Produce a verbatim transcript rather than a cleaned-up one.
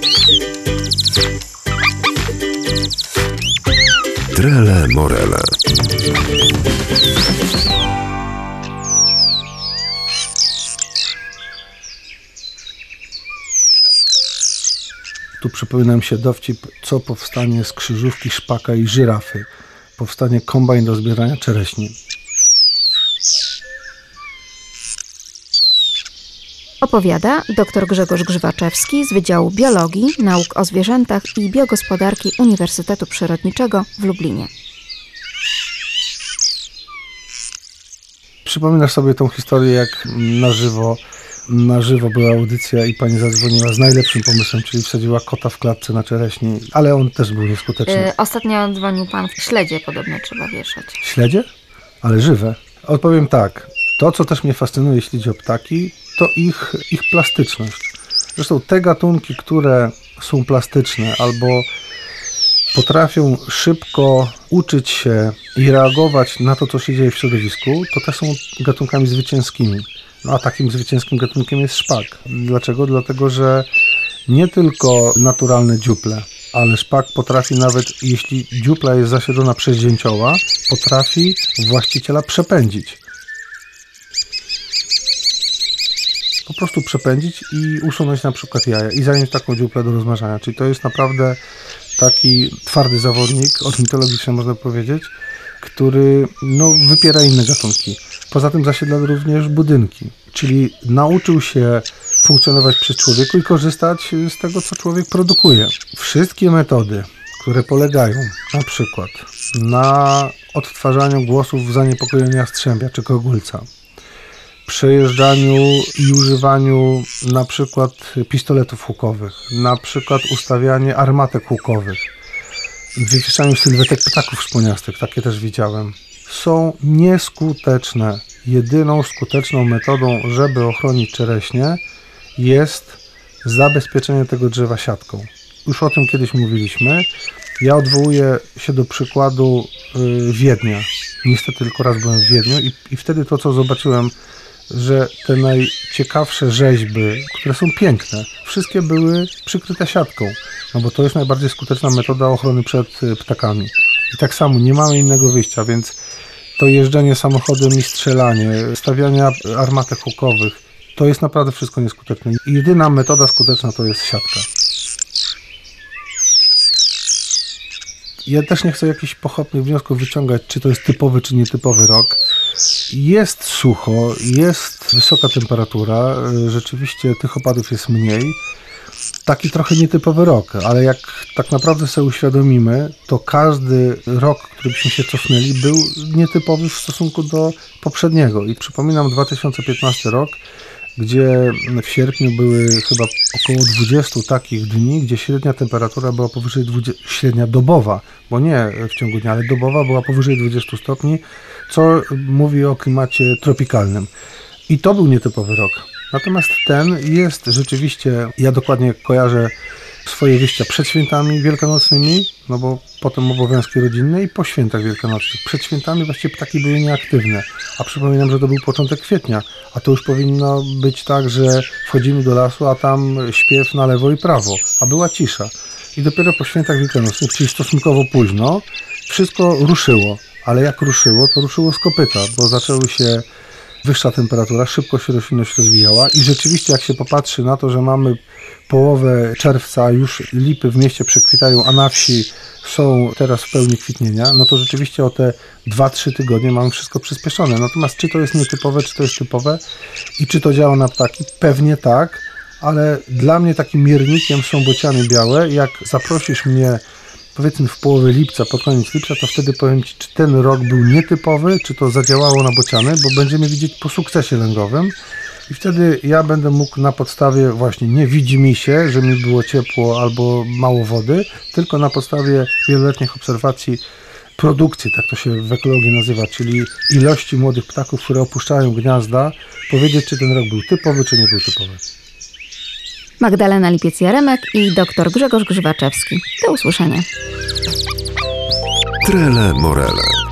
Trele Morele. Tu przypomina mi się dowcip, co powstanie z krzyżówki, szpaka i żyrafy. Powstanie kombajn do zbierania czereśni. Opowiada dr Grzegorz Grzywaczewski z Wydziału Biologii, Nauk o Zwierzętach i Biogospodarki Uniwersytetu Przyrodniczego w Lublinie. Przypominasz sobie tą historię, jak na żywo, na żywo była audycja i pani zadzwoniła z najlepszym pomysłem, czyli wsadziła kota w klatce na czereśni, ale on też był nieskuteczny. Yy, ostatnio dzwonił pan w śledzie, podobno trzeba wieszać. Śledzie? Ale żywe. Odpowiem tak. To, co też mnie fascynuje, jeśli chodzi o ptaki, to ich, ich plastyczność. Zresztą te gatunki, które są plastyczne albo potrafią szybko uczyć się i reagować na to, co się dzieje w środowisku, to te są gatunkami zwycięskimi. No a takim zwycięskim gatunkiem jest szpak. Dlaczego? Dlatego, że nie tylko naturalne dziuple, ale szpak potrafi nawet, jeśli dziupla jest zasiedzona przez dzięcioła, potrafi właściciela przepędzić. Po prostu przepędzić i usunąć na przykład jaja i zająć taką dziuplę do rozmnażania. Czyli to jest naprawdę taki twardy zawodnik, ornitologicznie można powiedzieć, który no, wypiera inne gatunki. Poza tym zasiedla również budynki, czyli nauczył się funkcjonować przy człowieku i korzystać z tego, co człowiek produkuje. Wszystkie metody, które polegają na przykład na odtwarzaniu głosów zaniepokojenia jastrzębia czy kogulca, przejeżdżaniu i używaniu na przykład pistoletów hukowych, na przykład ustawianie armatek hukowych, wywieszaniu sylwetek ptaków szponiastych, takie też widziałem, są nieskuteczne. Jedyną skuteczną metodą, żeby ochronić czereśnie, jest zabezpieczenie tego drzewa siatką. Już o tym kiedyś mówiliśmy. Ja odwołuję się do przykładu yy, Wiednia. Niestety tylko raz byłem w Wiedniu i, i wtedy to, co zobaczyłem, że te najciekawsze rzeźby, które są piękne, wszystkie były przykryte siatką, no bo to jest najbardziej skuteczna metoda ochrony przed ptakami. I tak samo nie mamy innego wyjścia, więc to jeżdżenie samochodem i strzelanie, stawianie armatek hukowych, to jest naprawdę wszystko nieskuteczne. Jedyna metoda skuteczna to jest siatka. Ja też nie chcę jakichś pochopnych wniosków wyciągać, czy to jest typowy, czy nietypowy rok. Jest sucho, jest wysoka temperatura, rzeczywiście tych opadów jest mniej. Taki trochę nietypowy rok, ale jak tak naprawdę sobie uświadomimy, to każdy rok, który byśmy się cofnęli, był nietypowy w stosunku do poprzedniego. I przypominam dwa tysiące piętnasty rok, gdzie w sierpniu były chyba około dwudziestu takich dni, gdzie średnia temperatura była powyżej dwudziestu, średnia dobowa, bo nie w ciągu dnia, ale dobowa była powyżej dwudziestu stopni, co mówi o klimacie tropikalnym. I to był nietypowy rok. Natomiast ten jest rzeczywiście, ja dokładnie kojarzę swoje wyjścia przed świętami wielkanocnymi, no bo potem obowiązki rodzinne i po świętach wielkanocnych. Przed świętami właściwie ptaki były nieaktywne, a przypominam, że to był początek kwietnia, a to już powinno być tak, że wchodzimy do lasu, a tam śpiew na lewo i prawo, a była cisza. I dopiero po świętach wielkanocnych, czyli stosunkowo późno, wszystko ruszyło, ale jak ruszyło, to ruszyło z kopyta, bo zaczęły się wyższa temperatura, szybko się roślinność rozwijała i rzeczywiście jak się popatrzy na to, że mamy połowę czerwca, już lipy w mieście przekwitają, a na wsi są teraz w pełni kwitnienia, no to rzeczywiście o te dwa trzy tygodnie mamy wszystko przyspieszone. Natomiast czy to jest nietypowe, czy to jest typowe i czy to działa na ptaki? Pewnie tak, ale dla mnie takim miernikiem są bociany białe. Jak zaprosisz mnie powiedzmy w połowie lipca, pod koniec lipca, to wtedy powiem Ci, czy ten rok był nietypowy, czy to zadziałało na bociany, bo będziemy widzieć po sukcesie lęgowym i wtedy ja będę mógł na podstawie właśnie nie widzi mi się, że mi było ciepło albo mało wody, tylko na podstawie wieloletnich obserwacji produkcji, tak to się w ekologii nazywa, czyli ilości młodych ptaków, które opuszczają gniazda, powiedzieć, czy ten rok był typowy, czy nie był typowy. Magdalena Lipiec-Jaremek i dr Grzegorz Grzywaczewski. Do usłyszenia. Trele Morele.